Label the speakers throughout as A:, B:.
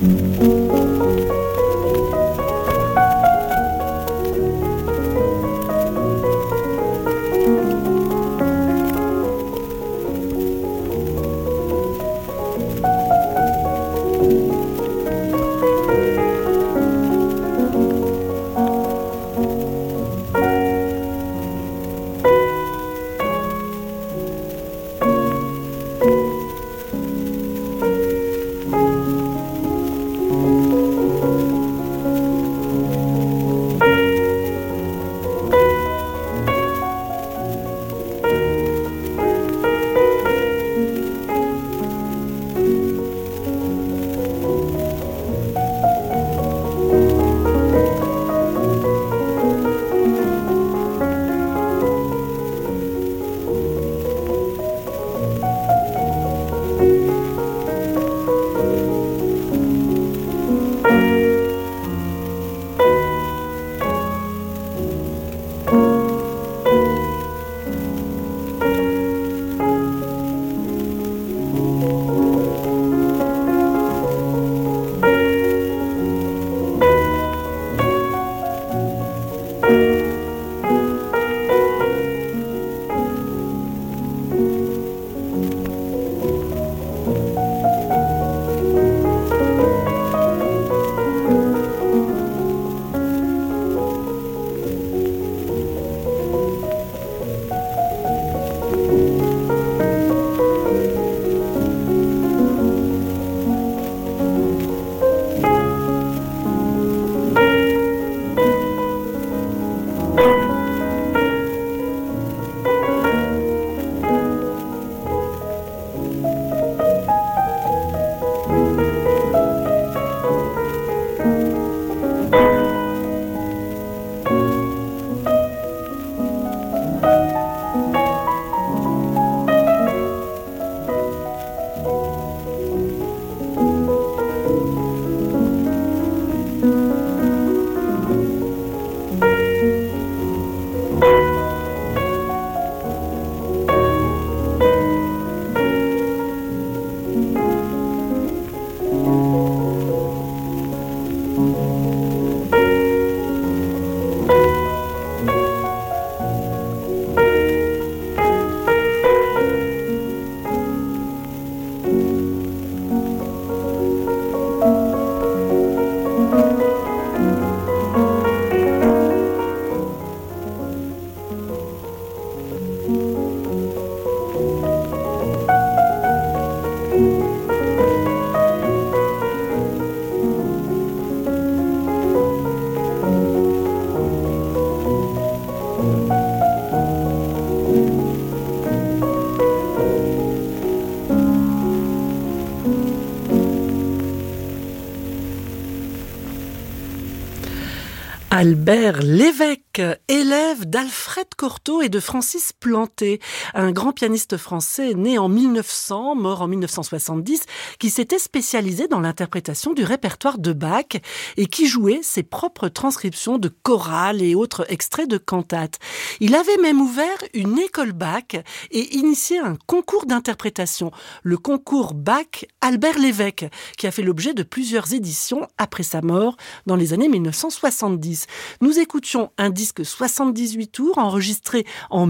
A: Albert Lévesque, élève d'Alfred Cortot et de Francis Planté, un grand pianiste français né en 1900, mort en 1970, qui s'était spécialisé dans l'interprétation du répertoire de Bach et qui jouait ses propres transcriptions de chorales et autres extraits de cantates. Il avait même ouvert une école Bach et initié un concours d'interprétation, le concours Bach Albert Lévesque, qui a fait l'objet de plusieurs éditions après sa mort dans les années 1970. Nous écoutions un disque 78 tours enregistré en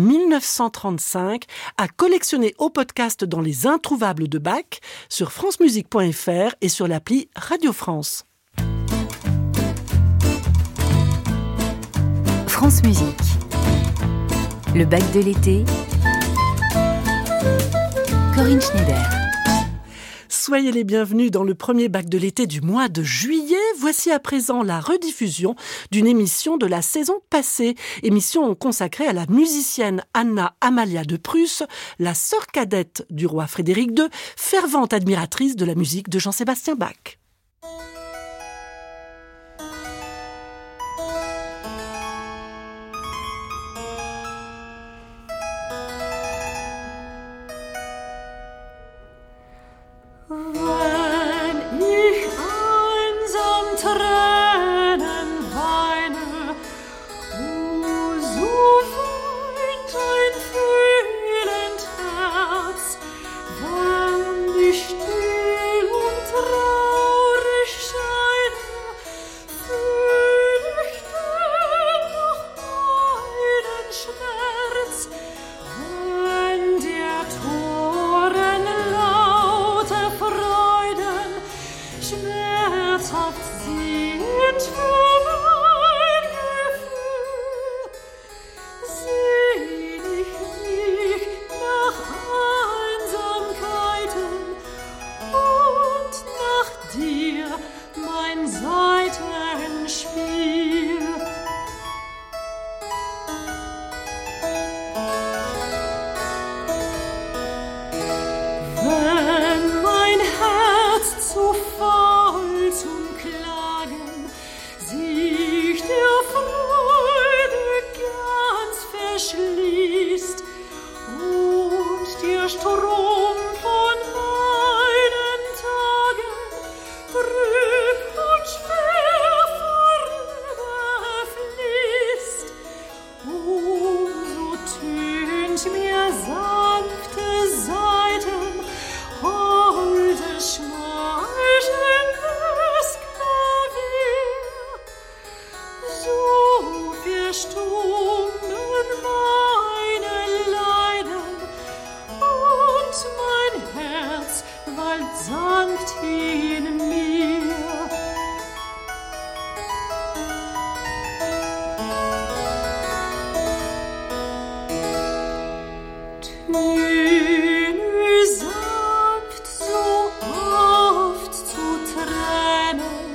A: 1935 à collectionner au podcast dans les introuvables de Bach sur francemusique.fr et sur l'appli Radio France.
B: France Musique. Le Bach de l'été. Corinne Schneider.
A: Soyez les bienvenus dans le premier Bach de l'été du mois de juillet. Voici à présent la rediffusion d'une émission de la saison passée. Émission consacrée à la musicienne Anna Amalia de Prusse, la sœur cadette du roi Frédéric II, fervente admiratrice de la musique de Jean-Sébastien Bach.
C: Still und traurig herzhaft sehend für mein Gefühl. Sehn ich mich nach Einsamkeiten und nach dir, mein Saitenspiel. Wenn mein Herz zu faul zum Klagen sich der Freude ganz verschließt und der Strom von meinen Tagen trüb und schwer vorüberfließt, so tönt mir sanfte Saiten, holdes, schmeichelndes Klavier. So verstummen meine Leiden und mein Herz wallt sanft in mir. Töne sanft so oft zu trennen,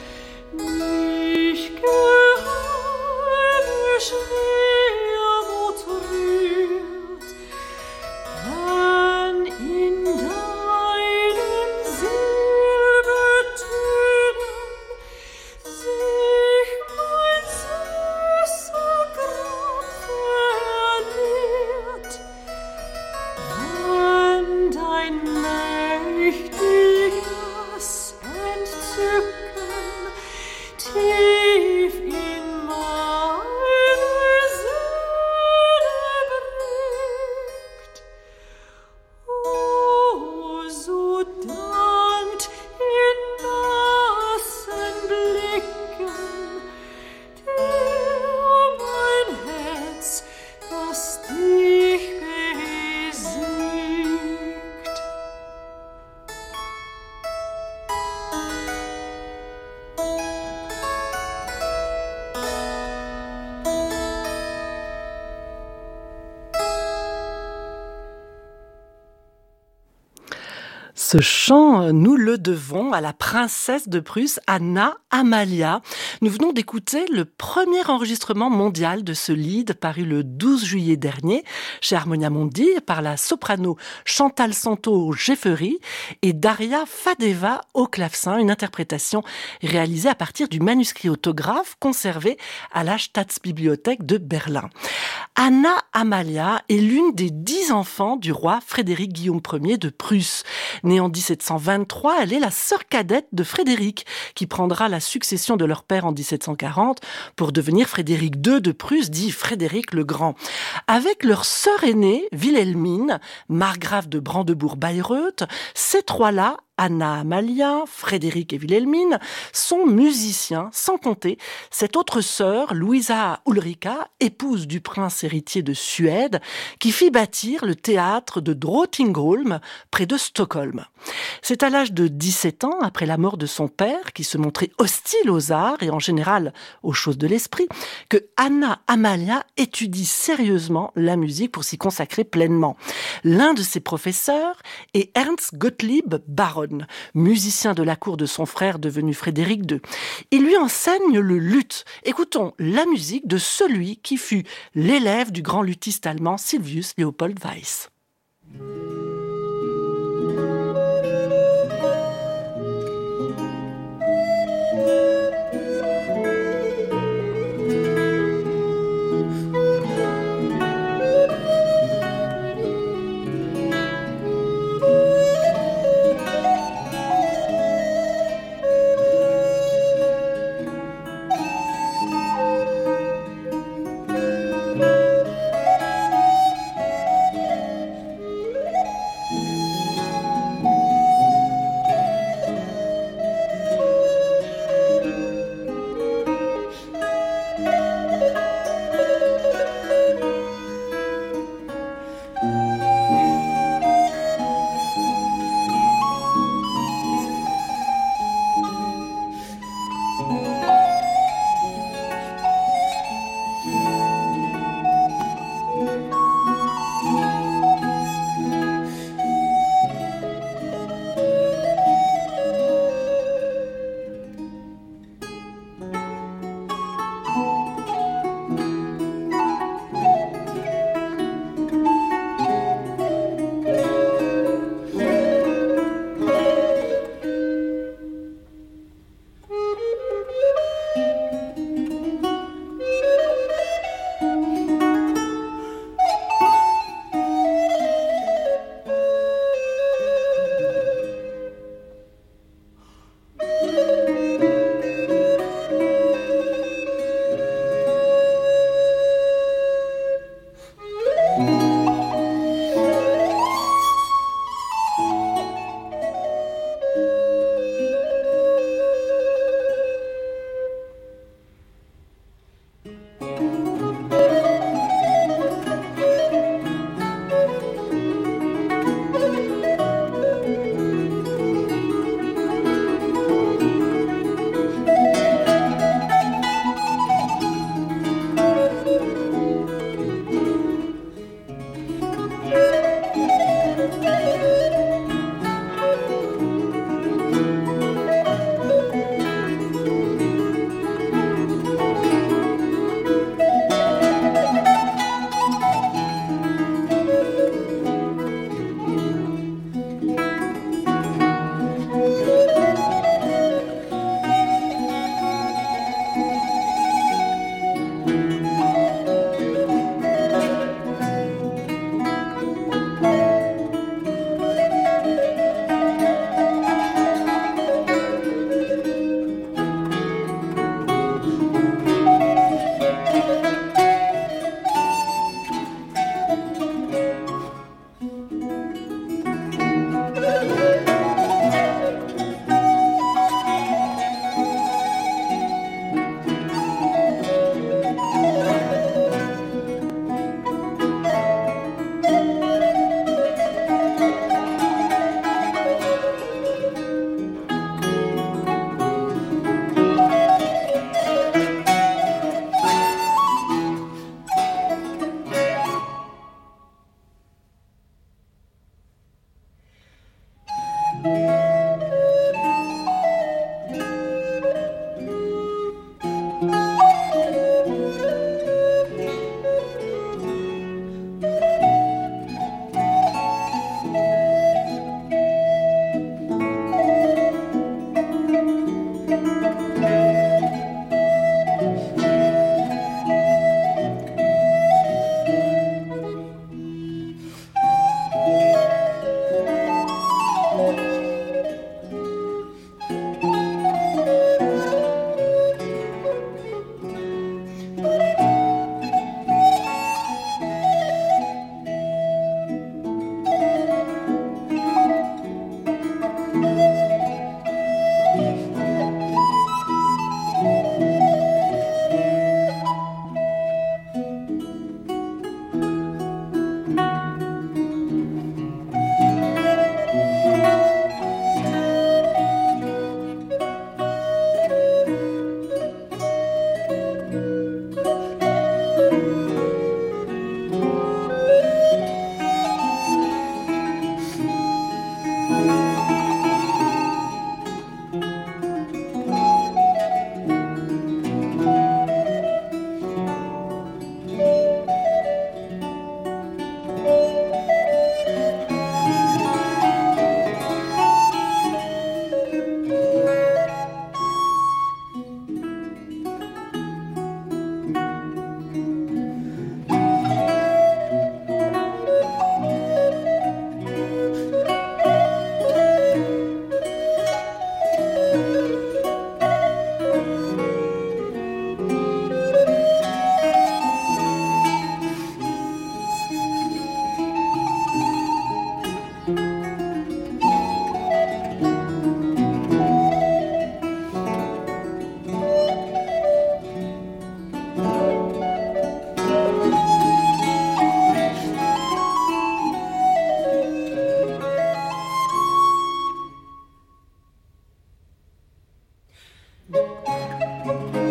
C: mich geheime Schwermut rührt, wenn in deinen Silbertönen sich mein süßer Gram verliert. Wenn dein mächtiges Entzücken tief in meine Seele bringt, so dankt in nassen Blicken dir mein Herz, das dich besiegt.
A: Ce chant, nous le devons à la princesse de Prusse, Anna Amalia. Nous venons d'écouter le premier enregistrement mondial de ce lied paru le 12 juillet dernier chez Harmonia Mundi par la soprano Chantal Santo au Jeffery et Daria Fadeva au clavecin, une interprétation réalisée à partir du manuscrit autographe conservé à la Staatsbibliothek de Berlin. Anna Amalia est l'une des 10 enfants du roi Frédéric Guillaume Ier de Prusse. Née en 1723, elle est la sœur cadette de Frédéric, qui prendra la succession de leur père en 1740 pour devenir Frédéric II de Prusse, dit Frédéric le Grand. Avec leur sœur aînée, Wilhelmine, margrave de Brandebourg-Bayreuth, ces trois-là, Anna Amalia, Frédéric et Wilhelmine, sont musiciens, sans compter cette autre sœur, Louisa Ulrika, épouse du prince héritier de Suède, qui fit bâtir le théâtre de Drottningholm, près de Stockholm. C'est à l'âge de 17 ans, après la mort de son père, qui se montrait hostile aux arts et en général aux choses de l'esprit, que Anna Amalia étudie sérieusement la musique pour s'y consacrer pleinement. L'un de ses professeurs est Ernst Gottlieb Baron, musicien de la cour de son frère devenu Frédéric II. Il lui enseigne le luth. Écoutons la musique de celui qui fut l'élève du grand luthiste allemand Silvius Leopold Weiss.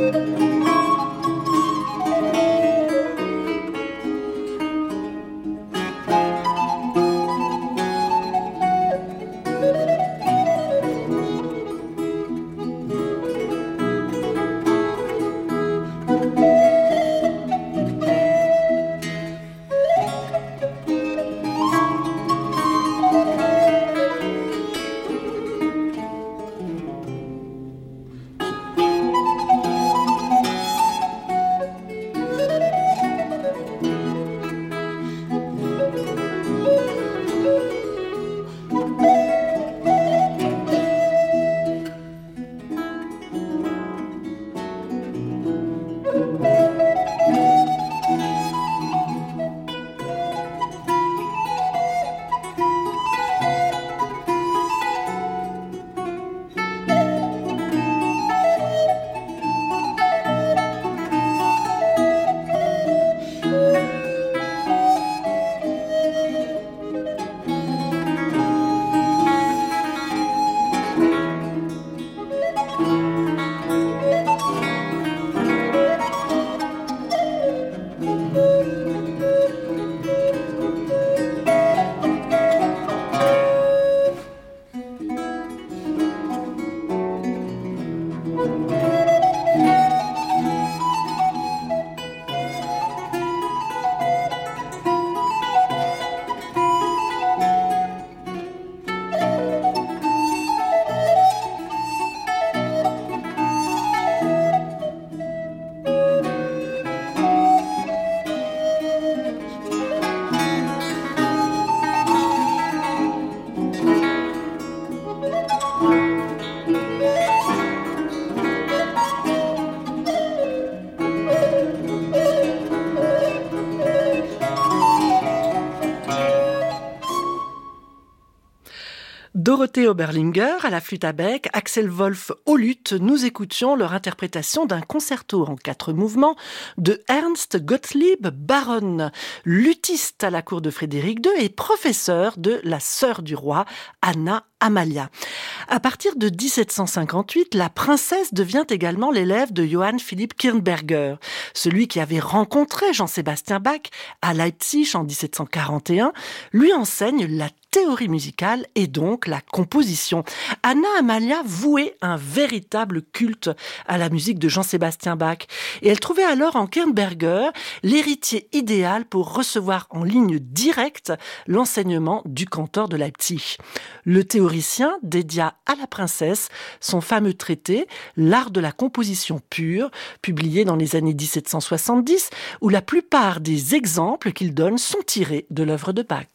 A: Dorothée Oberlinger à la flûte à bec, Axel Wolf au luth, nous écoutions leur interprétation d'un concerto en 4 mouvements de Ernst Gottlieb Baron, luthiste à la cour de Frédéric II et professeur de la sœur du roi, Anna Amalia. À partir de 1758, la princesse devient également l'élève de Johann Philipp Kirnberger, celui qui avait rencontré Jean-Sébastien Bach à Leipzig en 1741, lui enseigne la théorie musicale et donc la composition. Anna Amalia vouait un véritable culte à la musique de Jean-Sébastien Bach et elle trouvait alors en Kirnberger l'héritier idéal pour recevoir en ligne directe l'enseignement du cantor de Leipzig. Le théoricien dédia à la princesse son fameux traité « L'art de la composition pure », publié dans les années 1770, où la plupart des exemples qu'il donne sont tirés de l'œuvre de Bach.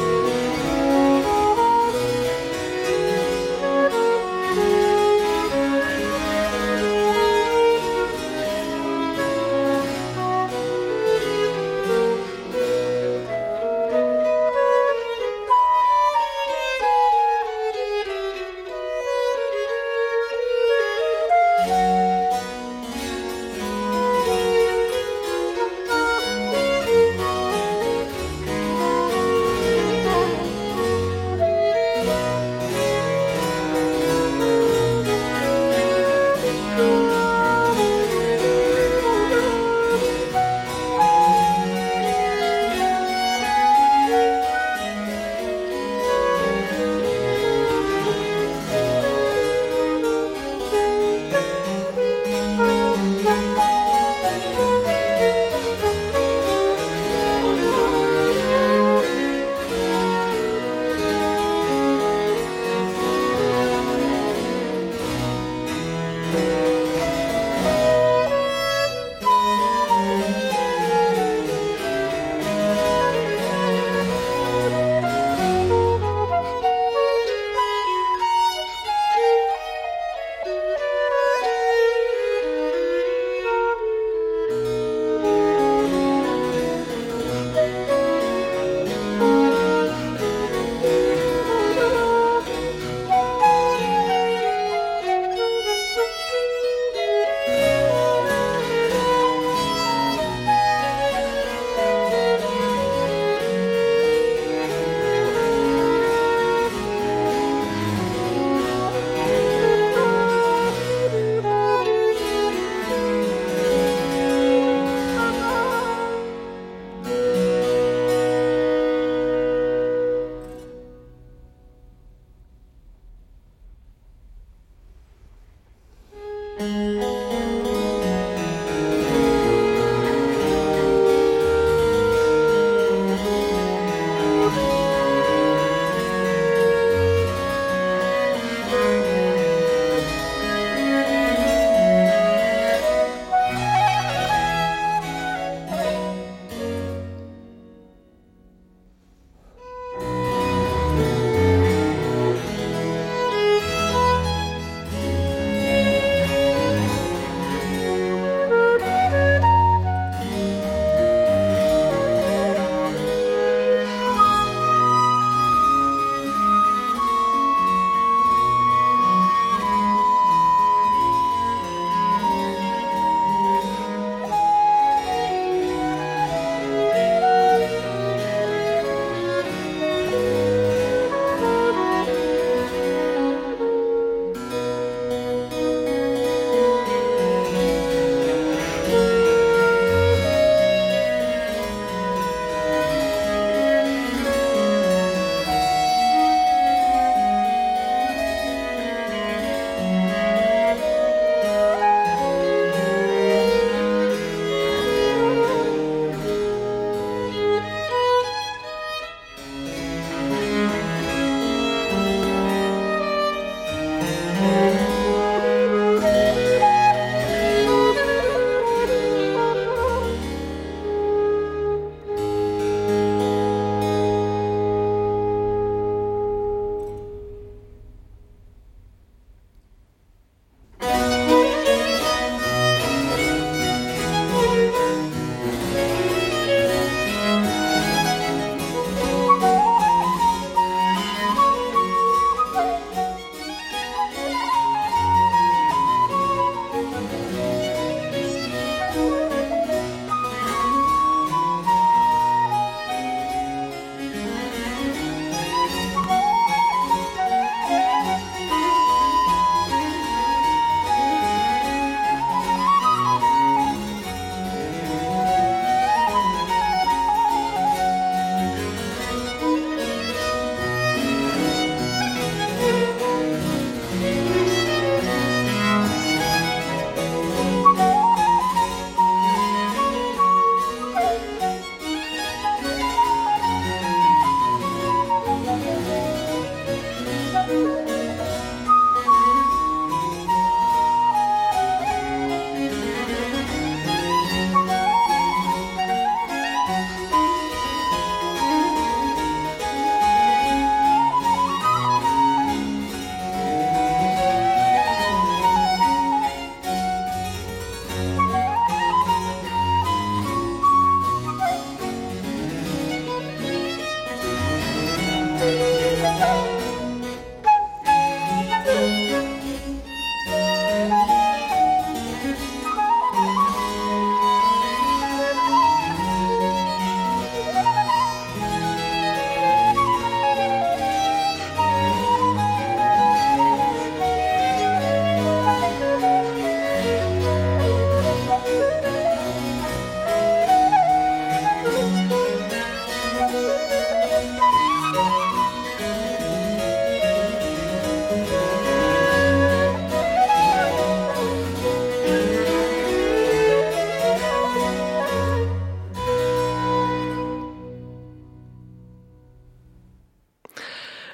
C: Thank you.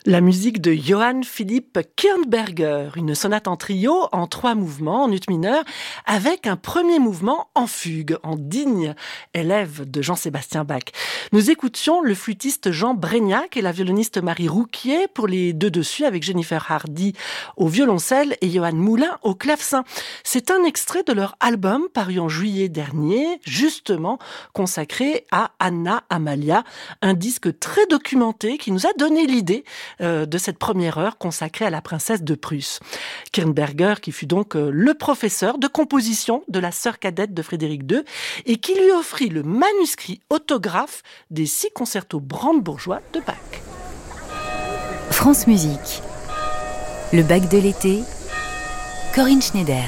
A: La musique de Johann Philipp Kirnberger, une sonate en trio en 3 mouvements en ut mineur, avec un premier mouvement en fugue, en digne élève de Jean-Sébastien Bach. Nous écoutions le flûtiste Jean Brégnac et la violoniste Marie Rouquier pour les deux dessus, avec Jennifer Hardy au violoncelle et Johan Moulin au clavecin. C'est un extrait de leur album paru en juillet dernier, justement consacré à Anna Amalia, un disque très documenté qui nous a donné l'idée de cette première heure consacrée à la princesse de Prusse. Kirnberger, qui fut donc le professeur de composition de la sœur cadette de Frédéric II et qui lui offrit le manuscrit autographe des 6 concertos brandebourgeois de Bach.
B: France Musique. Le Bach de l'été. Corinne Schneider.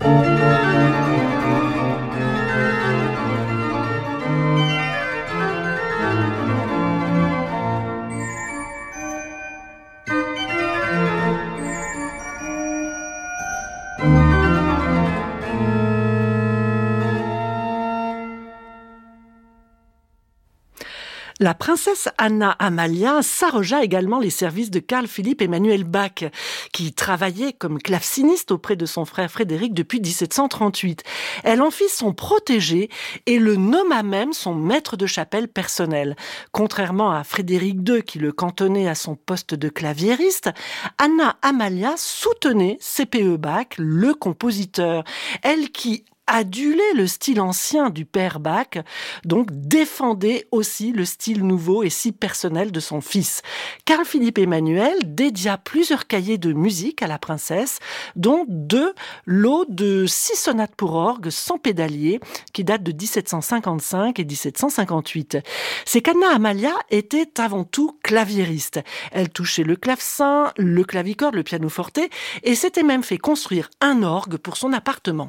A: La princesse Anna Amalia s'arrogea également les services de Carl Philipp Emanuel Bach, qui travaillait comme claveciniste auprès de son frère Frédéric depuis 1738. Elle en fit son protégé et le nomma même son maître de chapelle personnel. Contrairement à Frédéric II qui le cantonnait à son poste de claviériste, Anna Amalia soutenait C.P.E. Bach, le compositeur. Elle qui adulait le style ancien du père Bach, donc défendait aussi le style nouveau et si personnel de son fils. Carl Philipp Emanuel dédia plusieurs cahiers de musique à la princesse, dont 2 lots de 6 sonates pour orgue sans pédalier, qui datent de 1755 et 1758. C'est qu'Anna Amalia était avant tout claviériste. Elle touchait le clavecin, le clavicorde, le pianoforte, et s'était même fait construire un orgue pour son appartement.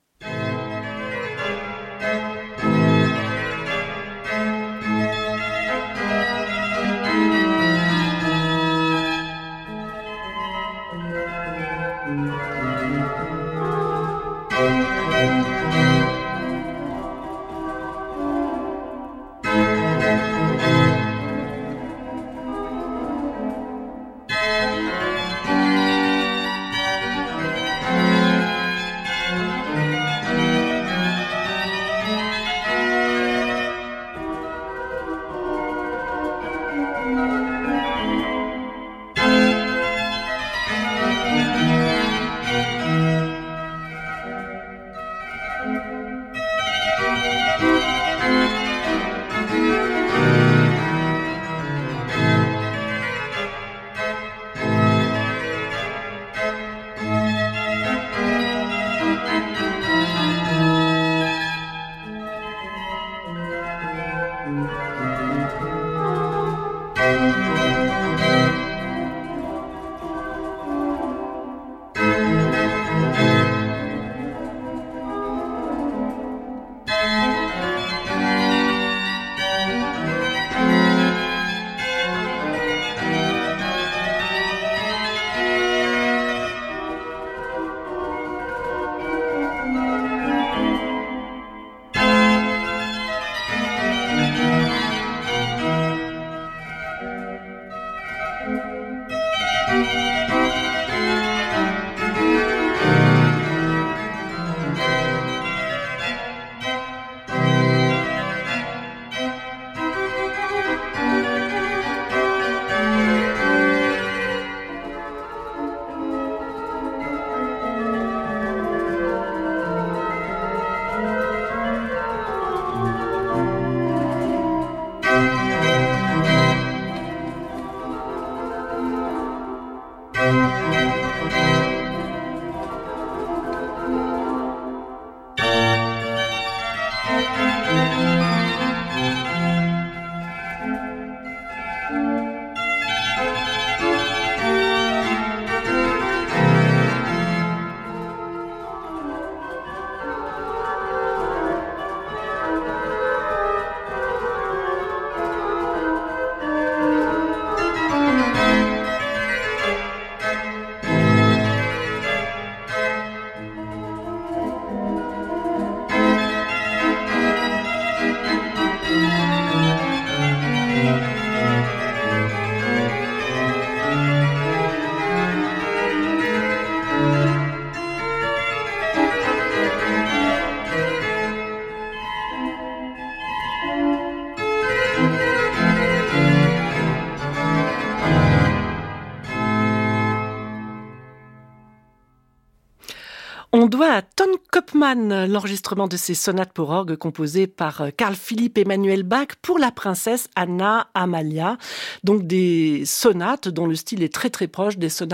A: On doit à Ton Kopman l'enregistrement de ces sonates pour orgue composées par Carl Philipp Emanuel Bach pour la princesse Anna Amalia. Donc des sonates dont le style est très très proche des sonates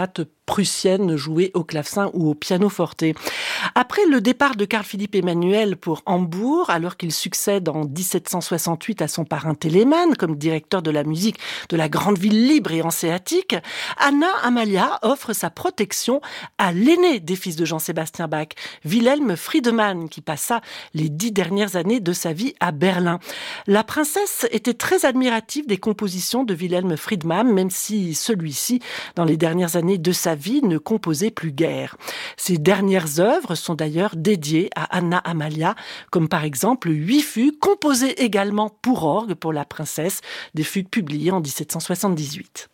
A: prussienne jouée au clavecin ou au pianoforte. Après le départ de Carl Philipp Emanuel pour Hambourg, alors qu'il succède en 1768 à son parrain Telemann comme directeur de la musique de la grande ville libre et hanséatique, Anna Amalia offre sa protection à l'aîné des fils de Jean-Sébastien Bach, Wilhelm Friedemann, qui passa les 10 dernières années de sa vie à Berlin. La princesse était très admirative des compositions de Wilhelm Friedemann, même si celui-ci, dans les dernières années de sa vie, ne composait plus guère. Ses dernières œuvres sont d'ailleurs dédiées à Anna Amalia, comme par exemple 8 fugues composées également pour orgue pour la princesse, des fugues publiées en 1778.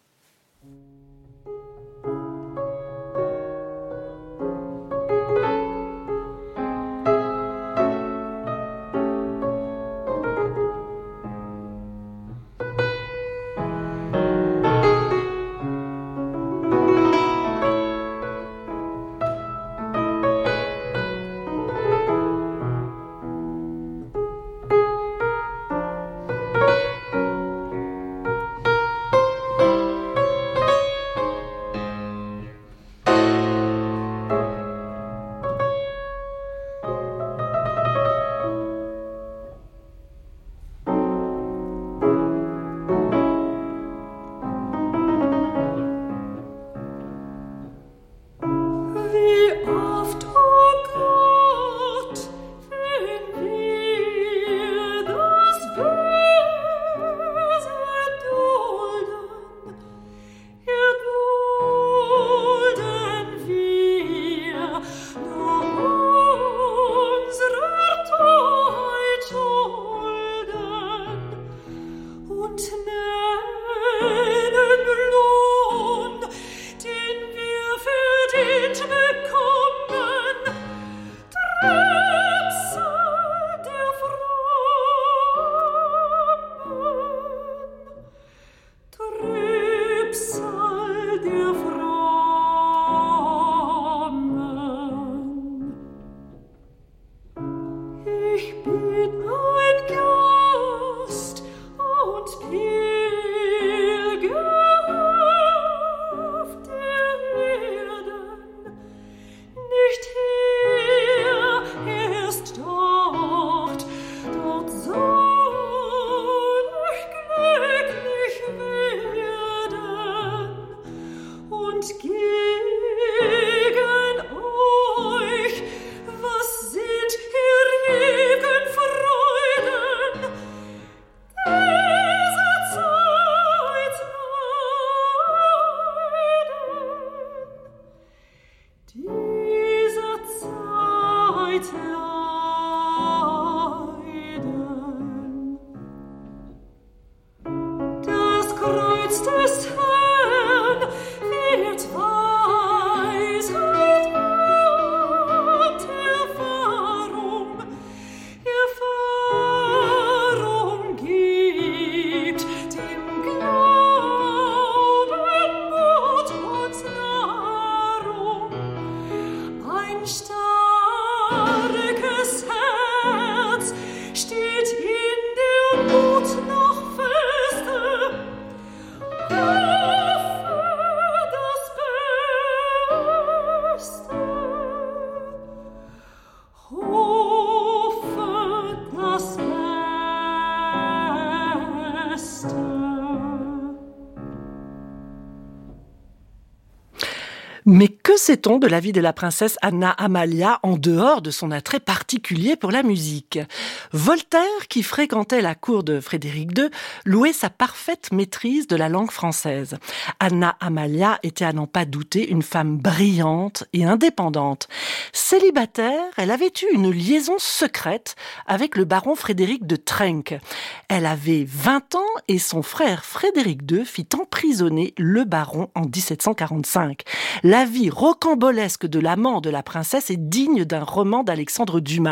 A: Mais que sait-on de la vie de la princesse Anna Amalia en dehors de son attrait particulier pour la musique ? Voltaire, qui fréquentait la cour de Frédéric II, louait sa parfaite maîtrise de la langue française. Anna Amalia était à n'en pas douter une femme brillante et indépendante. Célibataire, elle avait eu une liaison secrète avec le baron Frédéric de Trenck. Elle avait 20 ans et son frère Frédéric II fit emprisonner le baron en 1745. La vie rocambolesque de l'amant de la princesse est digne d'un roman d'Alexandre Dumas.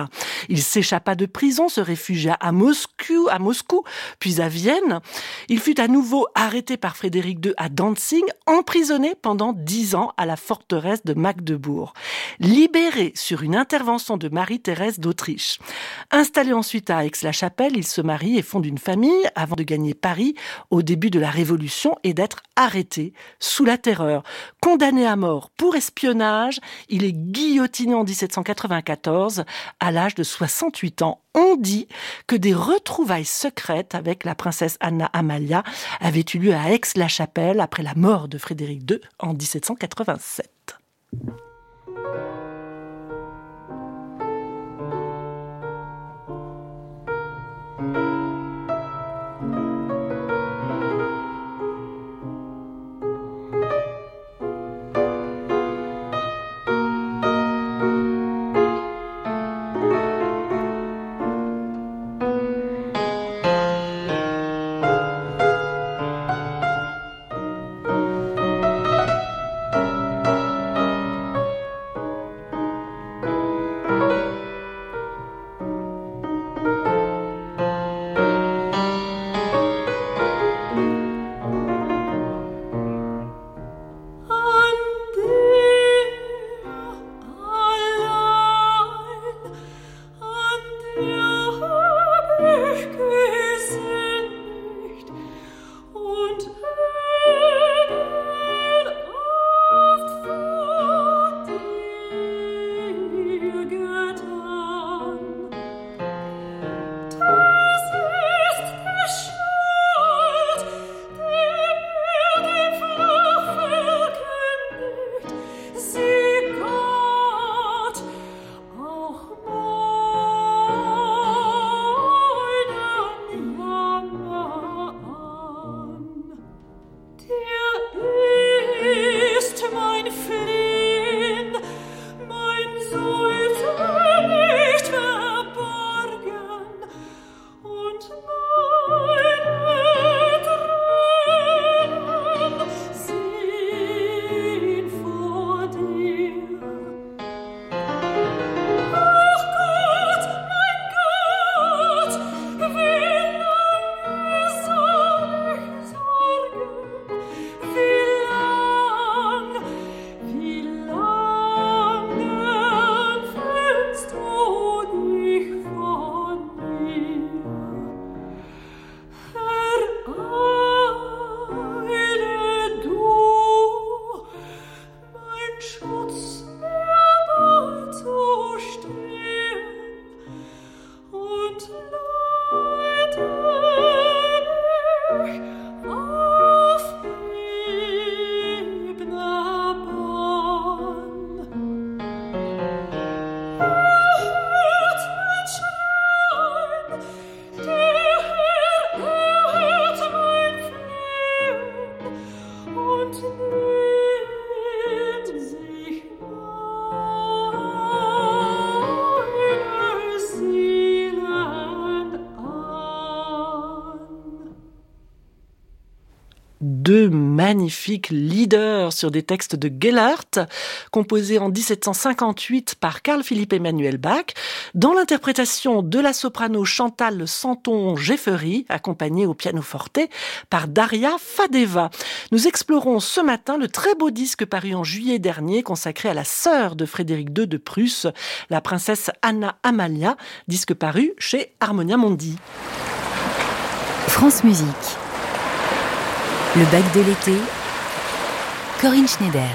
A: Il s'échappa de prison, se réfugia à Moscou, puis à Vienne. Il fut à nouveau arrêté par Frédéric II à Dantzig, emprisonné pendant 10 ans à la forteresse de Magdebourg. Libéré sur une intervention de Marie-Thérèse d'Autriche. Installé ensuite à Aix-la-Chapelle, il se marie et fonde une famille avant de gagner Paris au début de la Révolution et d'être arrêté sous la Terreur. Condamné à mort pour espionnage, il est guillotiné en 1794 à l'âge de 68 ans. On dit que des retrouvailles secrètes avec la princesse Anna Amalia avaient eu lieu à Aix-la-Chapelle après la mort de Frédéric II en 1787. Deux magnifiques leaders sur des textes de Gellert, composés en 1758 par Carl Philipp Emanuel Bach, dans l'interprétation de la soprano Chantal Santon-Jeffery, accompagnée au pianoforte par Daria Fadeva. Nous explorons ce matin le très beau disque paru en juillet dernier, consacré à la sœur de Frédéric II de Prusse, la princesse Anna Amalia, disque paru chez Harmonia Mundi.
B: France Musique. Le bac de l'été, Corinne Schneider.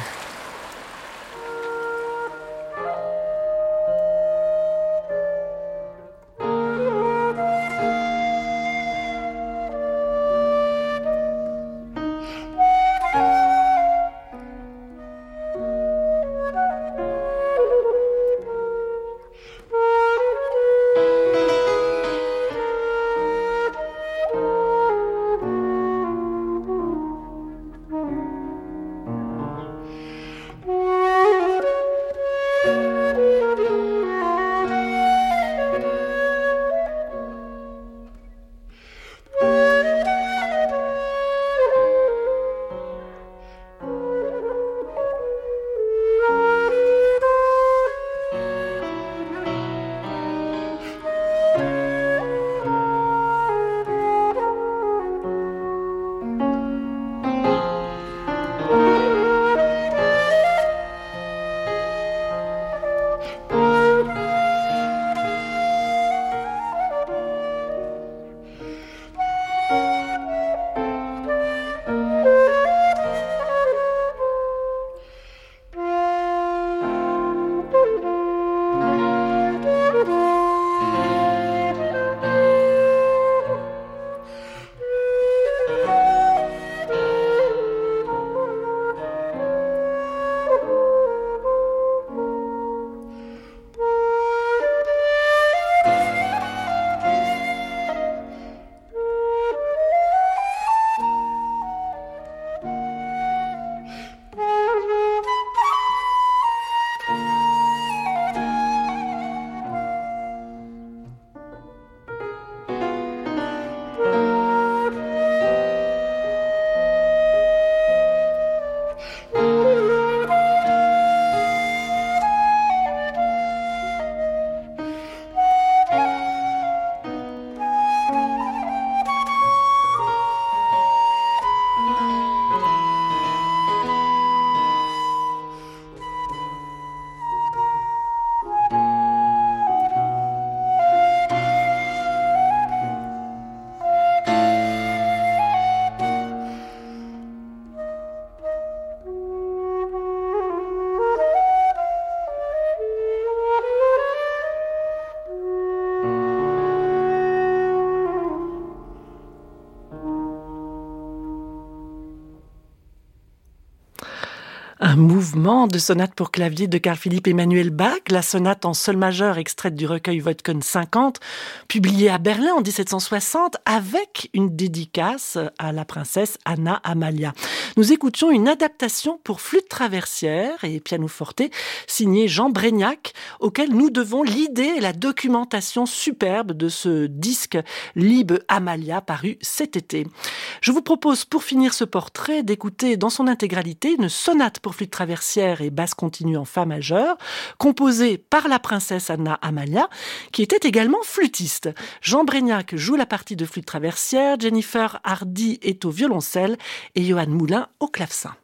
A: Un mouvement de sonate pour clavier de Carl-Philipp Emanuel Bach, la sonate en sol majeur extraite du recueil Woitken 50, publié à Berlin en 1760 avec une dédicace à la princesse Anna Amalia. Nous écoutions une adaptation pour flûte traversière et pianoforte signée Jean Brégnac, auquel nous devons l'idée et la documentation superbe de ce disque Liebe Amalia paru cet été. Je vous propose pour finir ce portrait d'écouter dans son intégralité une sonate pour flûte traversière et basse continue en fa majeur, composée par la princesse Anna Amalia, qui était également flûtiste. Jean Brégnac joue la partie de flûte traversière, Jennifer Hardy est au violoncelle et Johan Moulin au clavecin.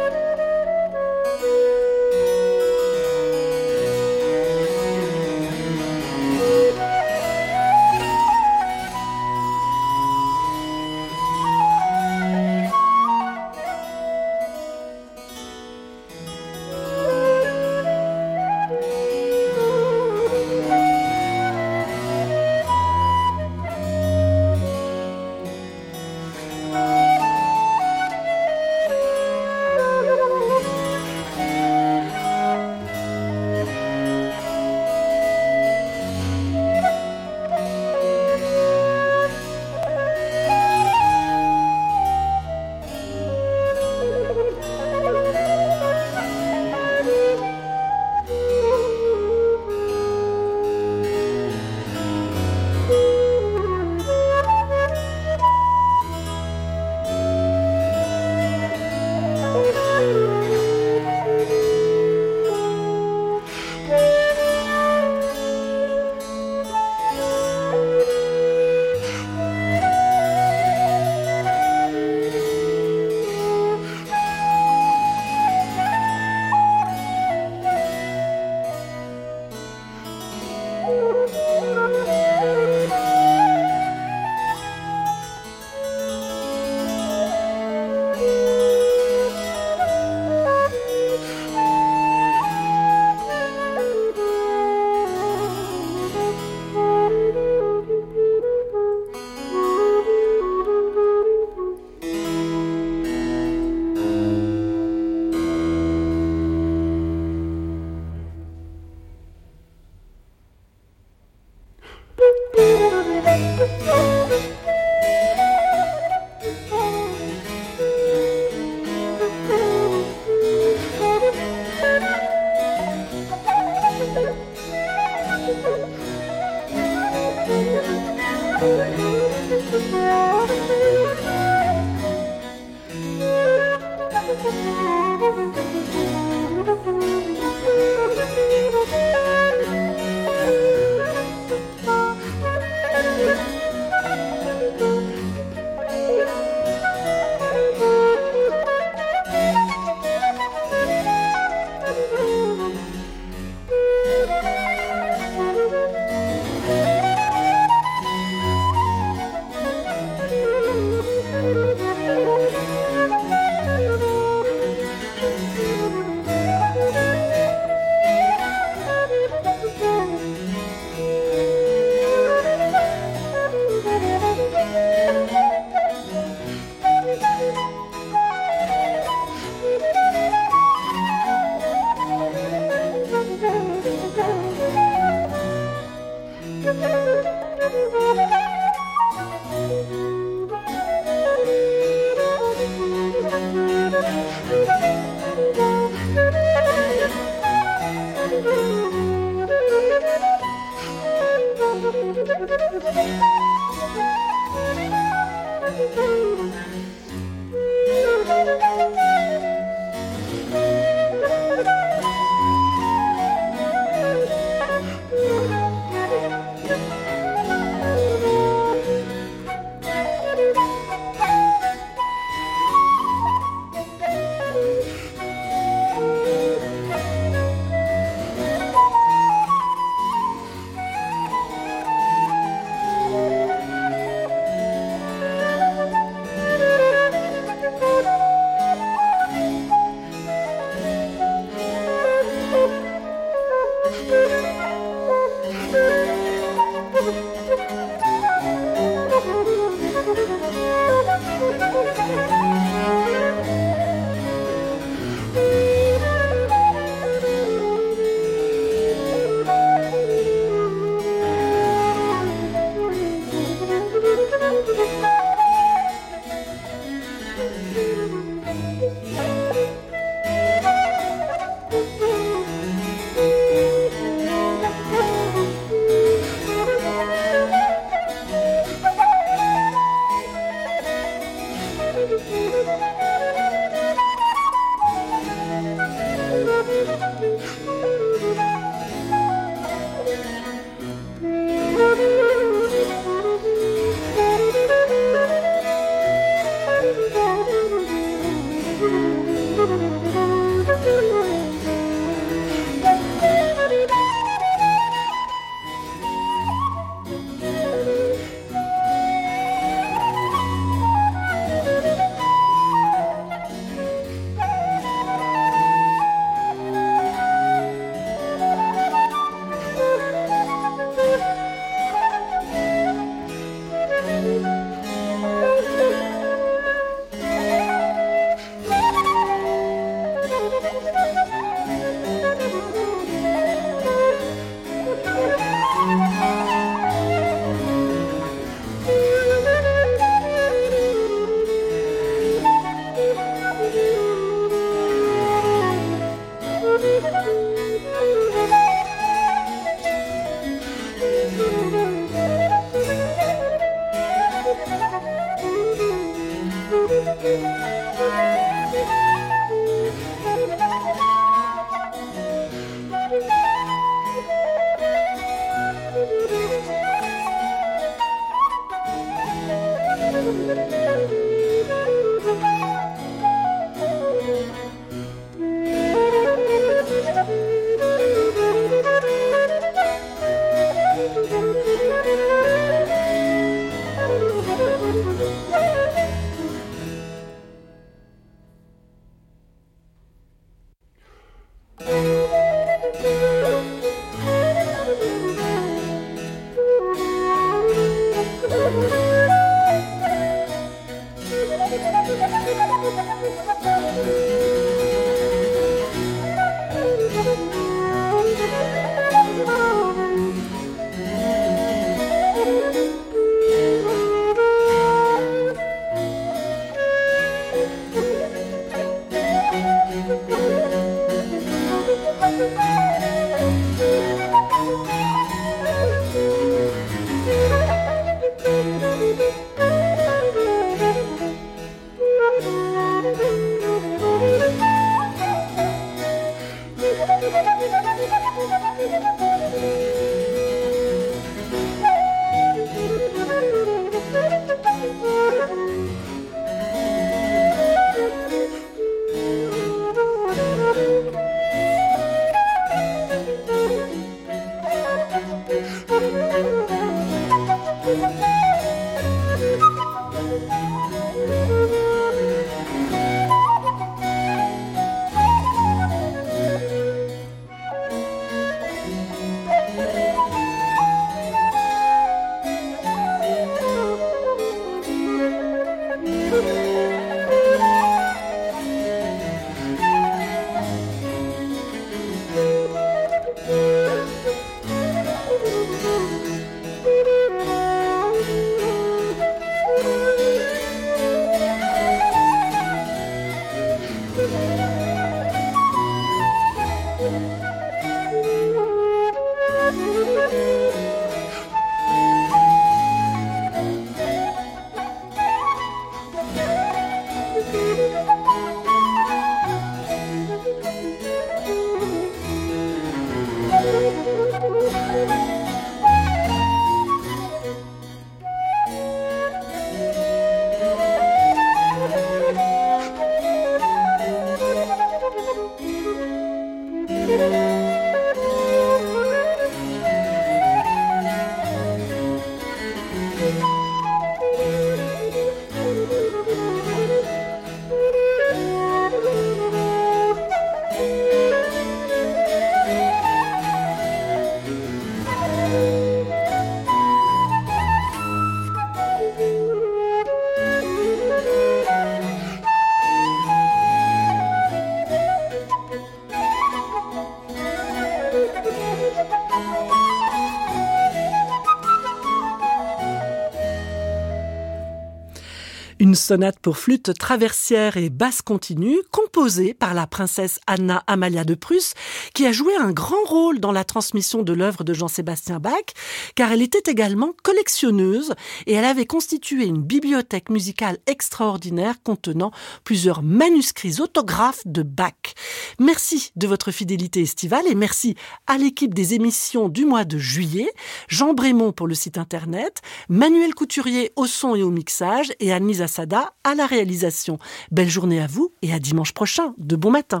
A: Une sonate pour flûte traversière et basse continue, composée par la princesse Anna Amalia de Prusse, qui a joué un grand rôle dans la transmission de l'œuvre de Jean-Sébastien Bach, car elle était également collectionneuse et elle avait constitué une bibliothèque musicale extraordinaire contenant plusieurs manuscrits autographes de Bach. Merci de votre fidélité estivale et merci à l'équipe des émissions du mois de juillet, Jean Brémond pour le site internet, Manuel Couturier au son et au mixage et Anne-Lise Assada à la réalisation. Belle journée à vous et à dimanche prochain. De bon matin.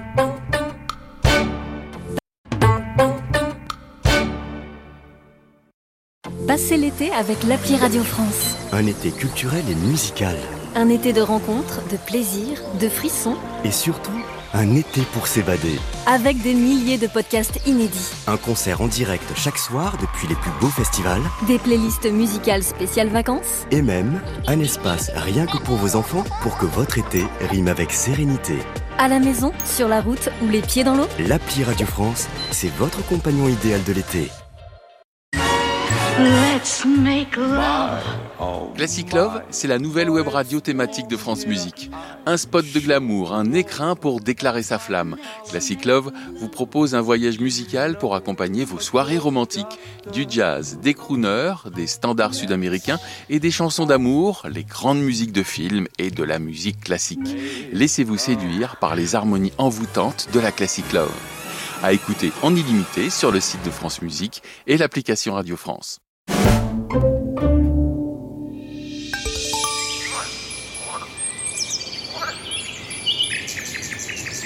B: Passez l'été avec l'appli Radio France.
D: Un été culturel et musical.
B: Un été de rencontres, de plaisirs, de frissons.
D: Et surtout, un été pour s'évader.
B: Avec des milliers de podcasts inédits.
D: Un concert en direct chaque soir depuis les plus beaux festivals.
B: Des playlists musicales spéciales vacances.
D: Et même un espace rien que pour vos enfants pour que votre été rime avec sérénité.
B: À la maison, sur la route ou les pieds dans l'eau.
D: L'appli Radio France, c'est votre compagnon idéal de l'été.
C: Let's make love.
E: Classic Love, c'est la nouvelle web radio thématique de France Musique. Un spot de glamour, un écrin pour déclarer sa flamme. Classic Love vous propose un voyage musical pour accompagner vos soirées romantiques. Du jazz, des crooners, des standards sud-américains et des chansons d'amour, les grandes musiques de films et de la musique classique. Laissez-vous séduire par les harmonies envoûtantes de la Classic Love. À écouter en illimité sur le site de France Musique et l'application Radio France.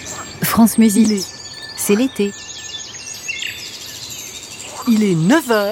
B: France Musique, c'est l'été.
A: Il est 9h.